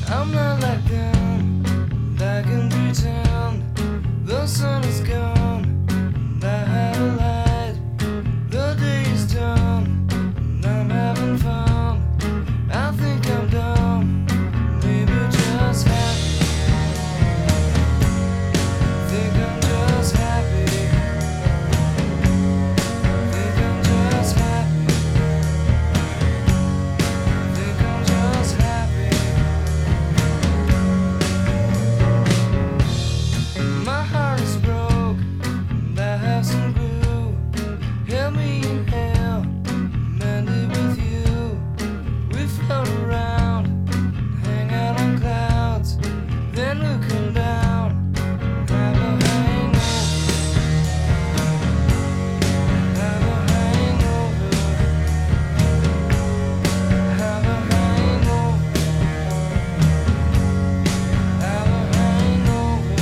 I'm not like them, I can pretend the sun is gone, and I have a light. The day is done, and I'm having fun. I think I'm dumb, maybe just happy. Think I'm just happy. Think I'm just happy. Think I'm just happy. My heart is broke, and I have some glue. Help me inhale, mend it with you. We float around, hang out on clouds, then looking down, have a hangover. Have a hangover. Have a hangover. Have a hangover.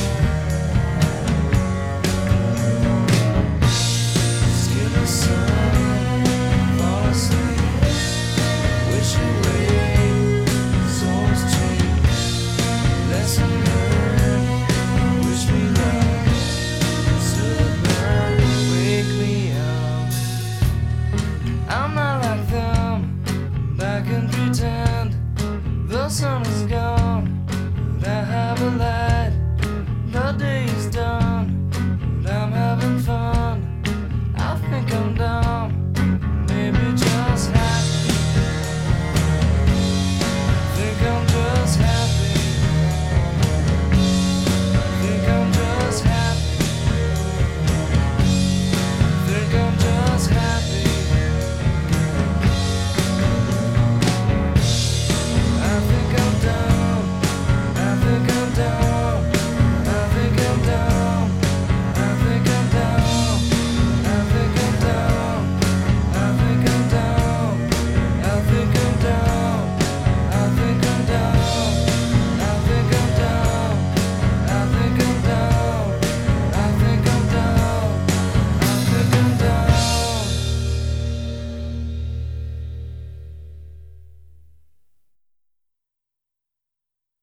Skin the sun, fall asleep, wish away, souls cheap, lesson learned, wish me luck, still burn, wake me up. I'm not like them, I can pretend the sun is gone.